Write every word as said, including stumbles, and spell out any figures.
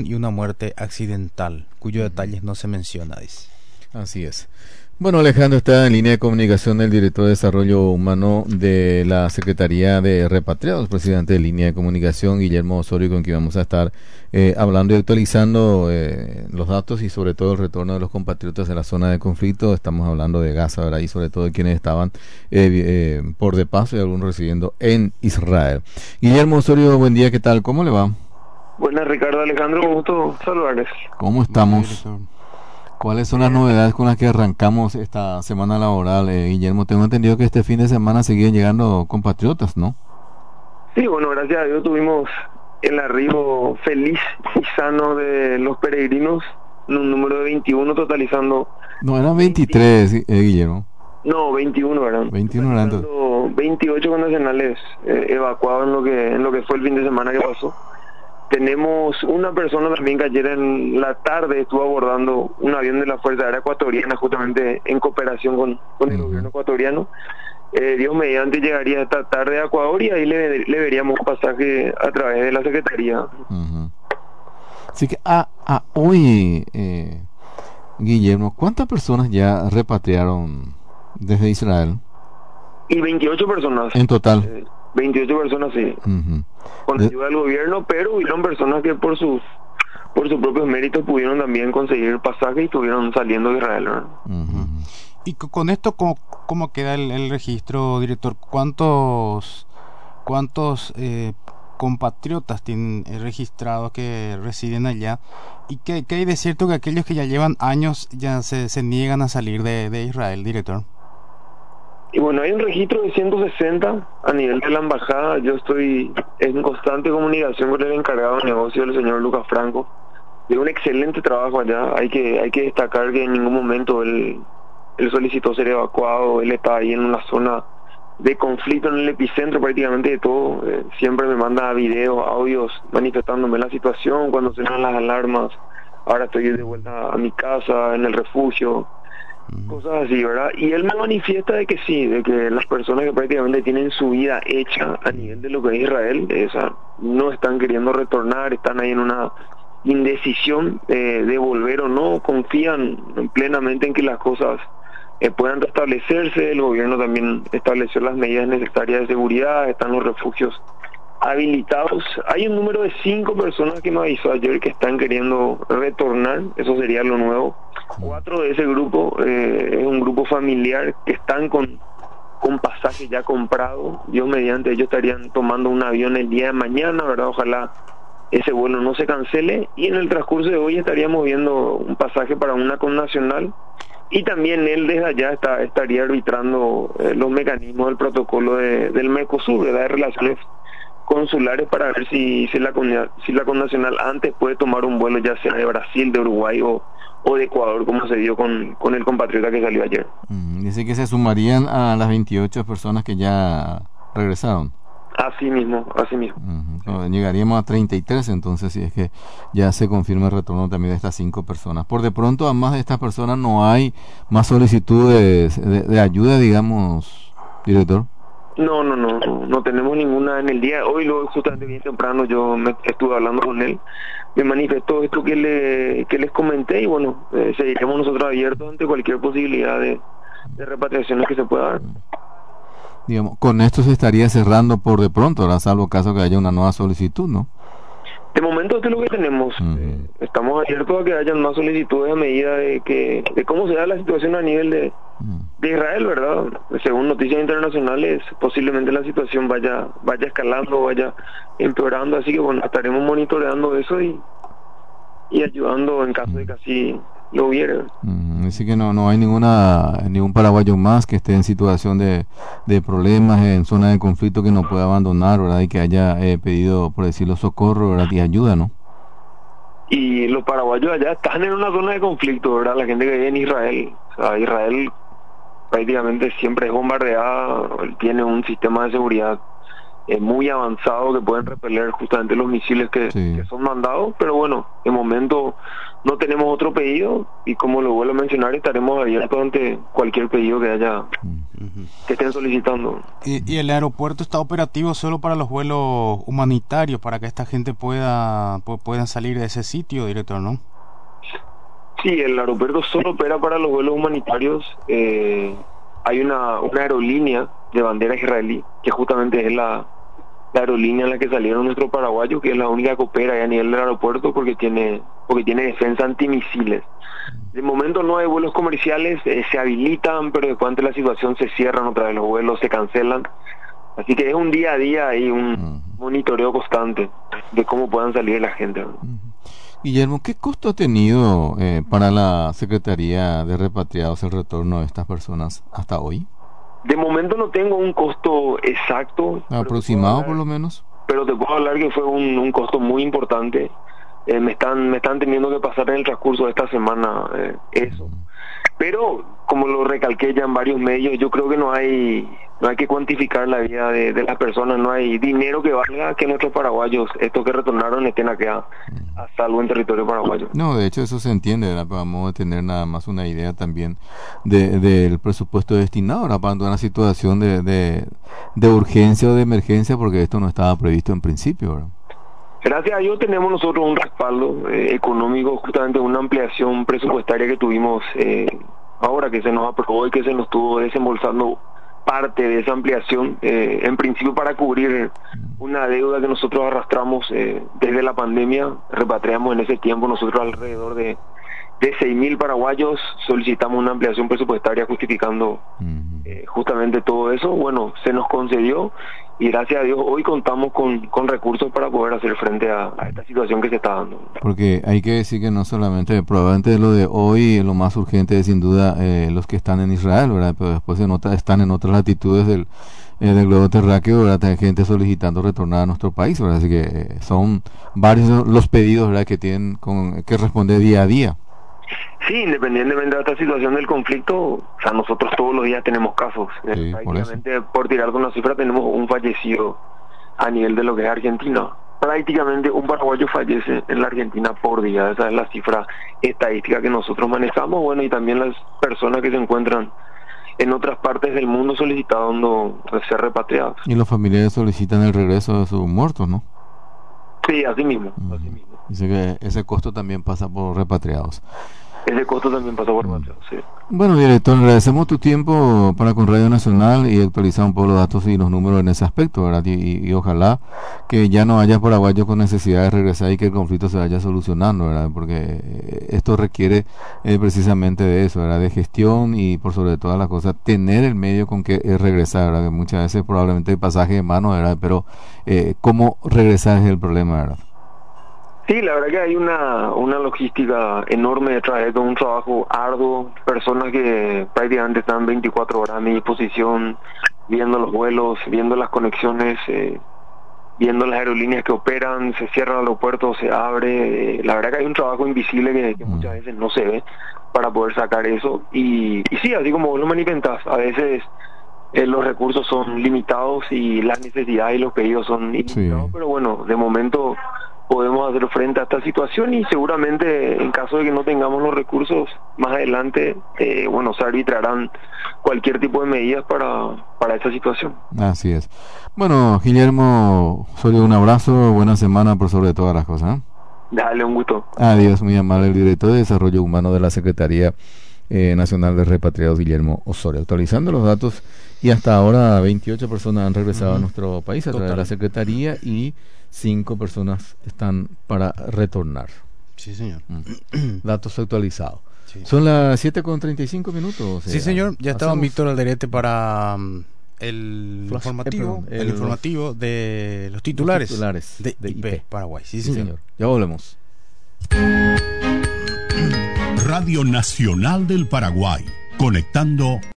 y una muerte accidental, cuyos detalles no se menciona, dice. Así es. Bueno, Alejandro, está en línea de comunicación el director de Desarrollo Humano de la Secretaría de Repatriados, presidente de línea de comunicación, Guillermo Osorio, con quien vamos a estar eh, hablando y actualizando eh, los datos y sobre todo el retorno de los compatriotas de la zona de conflicto. Estamos hablando de Gaza, ¿verdad? Y sobre todo de quienes estaban eh, eh, por de paso y algunos residiendo en Israel. Guillermo Osorio, buen día, ¿qué tal? ¿Cómo le va? Buenas, Ricardo, Alejandro, un gusto saludarles. ¿Cómo estamos? ¿Cuáles son las novedades con las que arrancamos esta semana laboral, eh, Guillermo? Tengo entendido que este fin de semana seguían llegando compatriotas, ¿no? Sí, bueno, gracias a Dios tuvimos el arribo feliz y sano de los peregrinos, en un número de veintiuno totalizando... No, eran veintitrés, eh, Guillermo. No, veintiuno eran. veintiuno eran. veintiocho connacionales eh, evacuados en lo que en lo que fue el fin de semana que pasó. Tenemos una persona también que ayer en la tarde estuvo abordando un avión de la Fuerza Aérea Ecuatoriana, justamente en cooperación con, con el uh-huh. gobierno ecuatoriano. Eh, Dios mediante llegaría esta tarde a Ecuador y ahí le, le veríamos un pasaje a través de la Secretaría. Uh-huh. Así que a, a hoy, eh, Guillermo, ¿cuántas personas ya repatriaron desde Israel? Y veintiocho personas. En total. Eh, veintiocho personas, sí. Uh-huh. Con de... ayuda del gobierno, pero hubieron personas que por sus por sus propios méritos pudieron también conseguir pasaje y estuvieron saliendo de Israel, ¿no? Uh-huh. Y con esto, ¿cómo, cómo queda el, el registro, director? ¿Cuántos cuántos eh, compatriotas tienen registrados que residen allá? ¿Y qué, qué hay de cierto que aquellos que ya llevan años ya se, se niegan a salir de, de Israel, director? Y bueno, hay un registro de ciento sesenta a nivel de la embajada. Yo estoy en constante comunicación con el encargado de negocio, el señor Lucas Franco. De un excelente trabajo allá. Hay que hay que destacar que en ningún momento él, él solicitó ser evacuado. Él está ahí en una zona de conflicto, en el epicentro prácticamente de todo. Eh, siempre me manda videos, audios manifestándome la situación cuando suenan las alarmas. Ahora estoy de vuelta a mi casa, en el refugio. Cosas así, ¿verdad? Y él me manifiesta de que sí, de que las personas que prácticamente tienen su vida hecha a nivel de lo que es Israel, esa, no están queriendo retornar, están ahí en una indecisión eh, de volver o no, confían plenamente en que las cosas eh, puedan restablecerse. El gobierno también estableció las medidas necesarias de seguridad, están los refugios habilitados. Hay un número de cinco personas que me avisó ayer que están queriendo retornar, eso sería lo nuevo. Cuatro de ese grupo eh, es un grupo familiar que están con con pasaje ya comprado. Dios mediante, ellos estarían tomando un avión el día de mañana, ¿verdad? Ojalá ese vuelo no se cancele, y en el transcurso de hoy estaríamos viendo un pasaje para una connacional, y también él desde allá está, estaría arbitrando eh, los mecanismos del protocolo de, del Mercosur, ¿verdad? De relaciones consulares, para ver si, si la si la connacional antes puede tomar un vuelo, ya sea de Brasil, de Uruguay o, o de Ecuador, como se dio con, con el compatriota que salió ayer. Mm, dice que se sumarían a las veintiocho personas que ya regresaron. Así mismo, así mismo. Uh-huh. Llegaríamos a treinta y tres entonces, si es que ya se confirma el retorno también de estas cinco personas. Por de pronto, además de estas personas, no hay más solicitudes de, de ayuda, digamos, director. No, no, no, no, no tenemos ninguna en el día de hoy. Luego, justamente bien temprano, yo me estuve hablando con él, me manifestó esto que le que les comenté, y bueno, eh, seguiremos nosotros abiertos ante cualquier posibilidad de, de repatriaciones que se pueda dar. Digamos, con esto se estaría cerrando por de pronto, ¿verdad? Salvo caso que haya una nueva solicitud, ¿no? De momento esto es lo que tenemos. Uh-huh. Eh, estamos abiertos a que haya más solicitudes a medida de que de cómo se da la situación a nivel de, uh-huh. de Israel, ¿verdad? Según noticias internacionales, posiblemente la situación vaya vaya escalando, vaya empeorando, así que bueno, estaremos monitoreando eso y y ayudando en caso uh-huh. de que así lo hubiera. Uh-huh. Así que no no hay ninguna ningún paraguayo más que esté en situación de, de problemas, en zona de conflicto, que no pueda abandonar, ¿verdad? Y que haya eh, pedido, por decirlo, socorro, ¿verdad? Y ayuda, ¿no? Y los paraguayos allá están en una zona de conflicto, ¿verdad? La gente que vive en Israel, o sea, Israel prácticamente siempre es bombardeada, tiene un sistema de seguridad eh, muy avanzado que pueden repeler justamente los misiles que, sí. que son mandados, pero bueno, de momento no tenemos otro pedido, y como lo vuelvo a mencionar, estaremos abiertos ante cualquier pedido que haya Uh-huh. que estén solicitando. Y, y el aeropuerto está operativo solo para los vuelos humanitarios, para que esta gente pueda pu- puedan salir de ese sitio, director, ¿no? Sí, el aeropuerto solo opera para los vuelos humanitarios. Eh, hay una, una aerolínea de bandera israelí, que justamente es la, la aerolínea en la que salieron nuestros paraguayos, que es la única que opera a nivel del aeropuerto porque tiene porque tiene defensa antimisiles. De momento no hay vuelos comerciales, eh, se habilitan, pero después ante la situación se cierran otra vez los vuelos, se cancelan. Así que es un día a día y un uh-huh. monitoreo constante de cómo puedan salir la gente. Uh-huh. Guillermo, ¿qué costo ha tenido eh, para la Secretaría de Repatriados el retorno de estas personas hasta hoy? De momento no tengo un costo exacto. ¿Aproximado hablar, por lo menos? Pero te puedo hablar que fue un, un costo muy importante. Eh, me están me están teniendo que pasar en el transcurso de esta semana eh, eso. Pero, como lo recalqué ya en varios medios, yo creo que no hay no hay que cuantificar la vida de, de las personas, no hay dinero que valga que nuestros paraguayos, estos que retornaron, estén acá a salvo en territorio paraguayo. No, de hecho eso se entiende, ¿verdad? Vamos a tener nada más una idea también de, del presupuesto destinado, ¿verdad? Para una situación de, de, de urgencia o de emergencia, porque esto no estaba previsto en principio, ¿verdad? Gracias a Dios tenemos nosotros un respaldo eh, económico, justamente una ampliación presupuestaria que tuvimos eh, ahora que se nos aprobó y que se nos estuvo desembolsando parte de esa ampliación, eh, en principio para cubrir una deuda que nosotros arrastramos eh, desde la pandemia. Repatriamos en ese tiempo nosotros alrededor de, de seis mil paraguayos, solicitamos una ampliación presupuestaria justificando eh, justamente todo eso. Bueno, se nos concedió y gracias a Dios hoy contamos con, con recursos para poder hacer frente a, a esta situación que se está dando. Porque hay que decir que no solamente, probablemente de lo de hoy, lo más urgente es sin duda eh, los que están en Israel, ¿verdad? Pero después en otra, están en otras latitudes del, eh, del globo terráqueo, ¿verdad? Hay gente solicitando retornar a nuestro país, ¿verdad? Así que eh, son varios los pedidos, ¿verdad? Que tienen con, que responder día a día. Sí, independientemente de esta situación del conflicto, o sea, nosotros todos los días tenemos casos. Sí, prácticamente, por, por tirar de una cifra, tenemos un fallecido a nivel de lo que es Argentina. Prácticamente un paraguayo fallece en la Argentina por día. Esa es la cifra estadística que nosotros manejamos. Bueno, y también las personas que se encuentran en otras partes del mundo solicitando ser repatriados. Y los familiares solicitan el regreso de sus muertos, ¿no? Sí, así mismo. Uh-huh. Así mismo. Dice que ese costo también pasa por repatriados. Ese costo también pasa por repatriados, sí. Bueno, director, agradecemos tu tiempo para con Radio Nacional y actualizar un poco los datos y los números en ese aspecto, ¿verdad? Y, y, y ojalá que ya no haya paraguayos con necesidad de regresar y que el conflicto se vaya solucionando, ¿verdad? Porque esto requiere eh, precisamente de eso, ¿verdad? De gestión y por sobre todas las cosas tener el medio con que eh, regresar, ¿verdad? Que muchas veces probablemente hay pasaje de mano, ¿verdad? Pero eh, cómo regresar es el problema, ¿verdad? Sí, la verdad que hay una una logística enorme detrás de esto, un trabajo arduo, personas que prácticamente están veinticuatro horas a mi disposición, viendo los vuelos, viendo las conexiones, eh, viendo las aerolíneas que operan, se cierra el aeropuerto, se abre. Eh, la verdad que hay un trabajo invisible que, que muchas veces no se ve para poder sacar eso. Y, y sí, así como vos lo manifestás, a veces eh, los recursos son limitados y las necesidades y los pedidos son ilimitados, sí. Pero bueno, de momento podemos hacer frente a esta situación y seguramente en caso de que no tengamos los recursos más adelante, eh, bueno, se arbitrarán cualquier tipo de medidas para, para esta situación. Así es. Bueno, Guillermo Osorio, un abrazo, buena semana por sobre todas las cosas, ¿eh? Dale, un gusto. Adiós, muy amable, el director de Desarrollo Humano de la Secretaría eh, Nacional de Repatriados, Guillermo Osorio, actualizando los datos, y hasta ahora veintiocho personas han regresado uh-huh. a nuestro país a través de la Secretaría y cinco personas están para retornar. Sí, señor. Mm. Datos actualizados. Sí. Son las siete con treinta y cinco minutos. Sí, eh, señor. Ya estaba Víctor Alderete para um, el Flash, informativo eh, perdón, el, el informativo de los titulares, los titulares de, de I P, I P Paraguay. Sí, sí, señor. señor. Ya volvemos. Radio Nacional del Paraguay, conectando